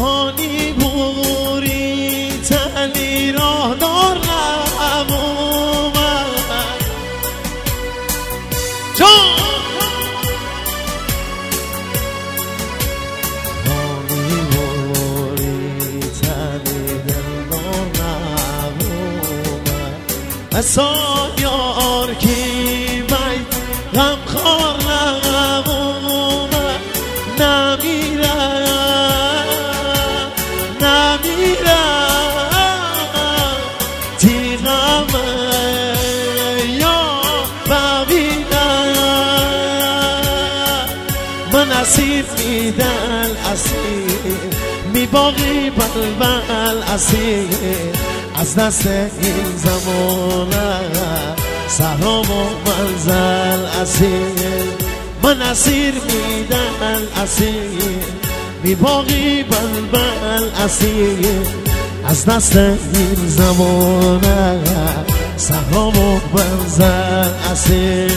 هانی بوری تلی راه دار نبومد هانی بوری تلی دل دار نبومد اصا یار کی بید غم خار نبومد نمیرم تیغم یا ببینم من اسیر میدل اسیر میباقی بلبل اسیر از دست این زمانه سهرام و منزل اسیر من اسیر میدل اسیر میباقی بلبل اسیر از دست این زمانه سهرام و منزل اسیر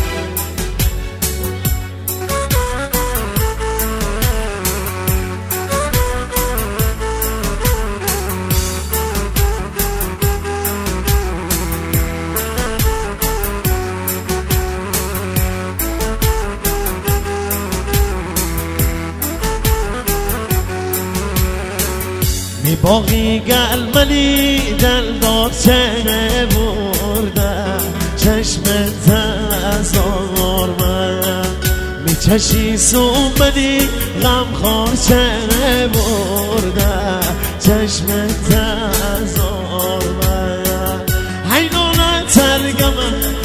باقی گلملی دل دار چه برده چشم تزار من میچشی سومدی غم خار چه برده چشم تزار من حیرانه ترگم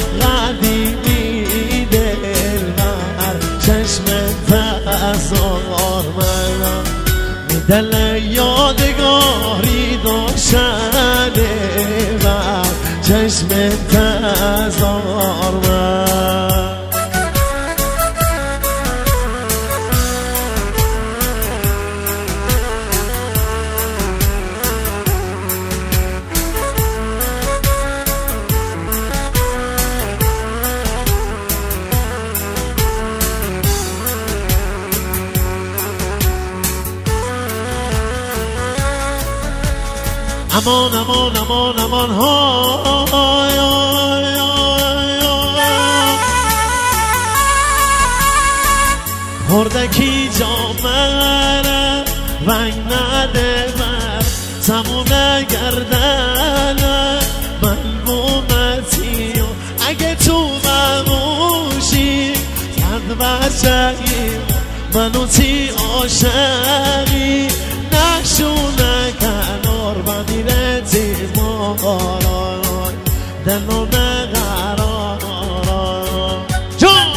قدیمی دل بر چشم تزار من دل یادگاری داشته و چشم تزار من امان امان امان امان های هردکی جامعه رنگ نده بر تموم گردن ملمومتی اگه تو مموشی تند بچهی منو تی عاشقی نشونه کنار بمیره تیمارای دلو نقرار جان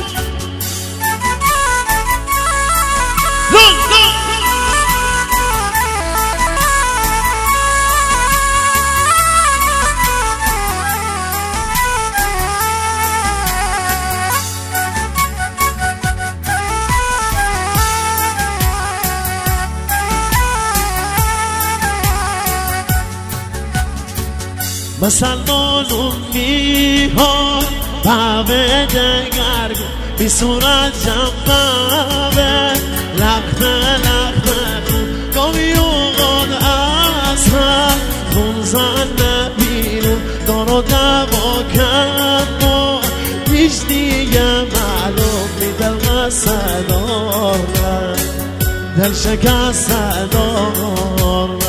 مسلمانون میهای پاوه دگرگو بی صورت جمعه لخته لخته خون گاوی اوغان اصلا خون زن نبیرون دارو دوا کن و پیش دیگه معلوم می دل قصه دارم دل شکسته دارم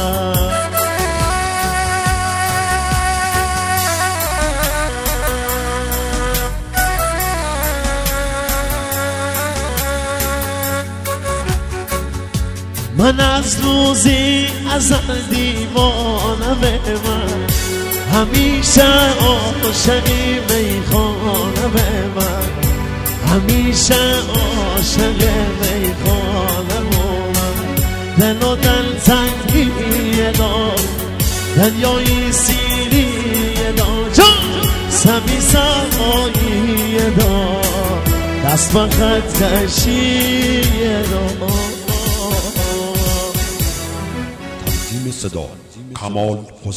من از روزی ازل دیوانه به من همیشه عاشقی میخانه به من همیشه عاشق میخانه من دل و دل تنگیه دار دریایی سیریه دار سمی سماییه دار دست با خط کشیه دار صدا کمال